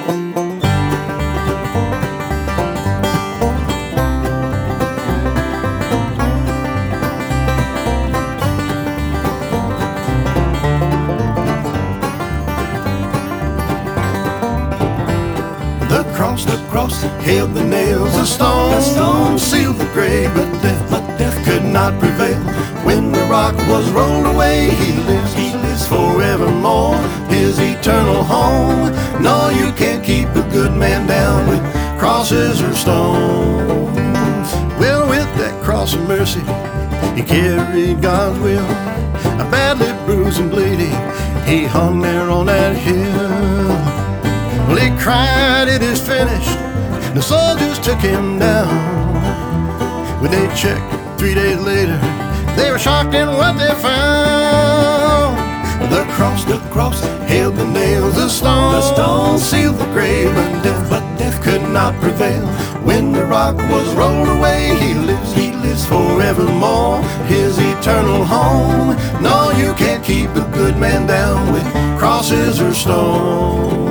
The cross held the nails, the stone sealed the grave, but death could not prevail. When the rock was rolled away, he lives forevermore, his eternal home. No, you can't keep a good man down with crosses or stones. Well, with that cross of mercy, he carried God's will. Badly bruised and bleeding, he hung there on that hill. Well, he cried, "It is finished." The soldiers took him down. When they checked 3 days later, they were shocked in what they found. The cross held the nails, the stone sealed the grave, but death could not prevail. When the rock was rolled away, he lives forevermore, his eternal home. No, you can't keep a good man down with crosses or stones.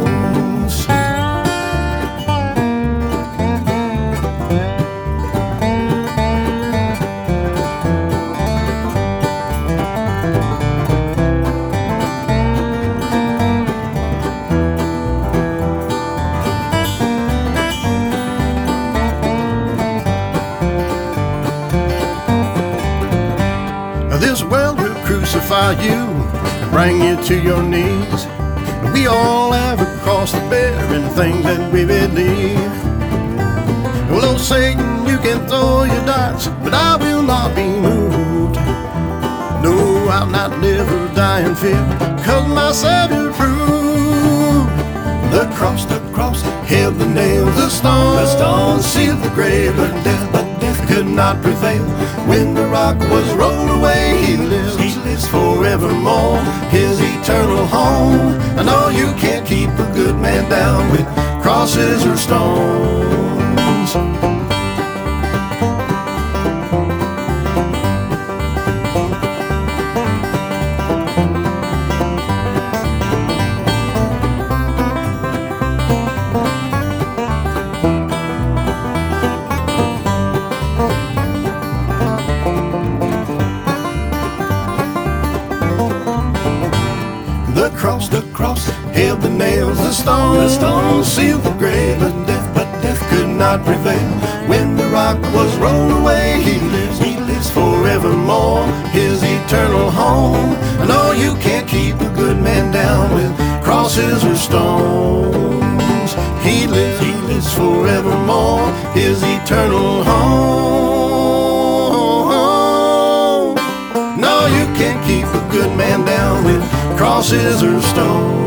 This world will crucify you and bring you to your knees. We all have a cross to bear in the things that we believe. Well, oh Satan, you can throw your darts, but I will not be moved. No, I'll not live or die in fear, 'cause my Savior proved. The cross held the nails, the stone sealed the grave, but death could not prevail. When the rock was rolled away, he lives forevermore, his eternal home. I know you can't keep a good man down with crosses or stones. The cross held the nails, the stone sealed the grave, but death could not prevail. When the rock was rolled away, he lives forevermore, his eternal home. I know you can't keep a good man down with crosses or stones. He lives forevermore, his eternal home. No, you can't keep a good man down with crosses or stones.